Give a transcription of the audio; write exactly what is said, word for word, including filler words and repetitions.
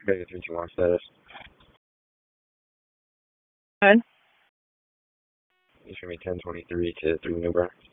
Vega three two one status. Good. You show me ten twenty-three to three New Bern.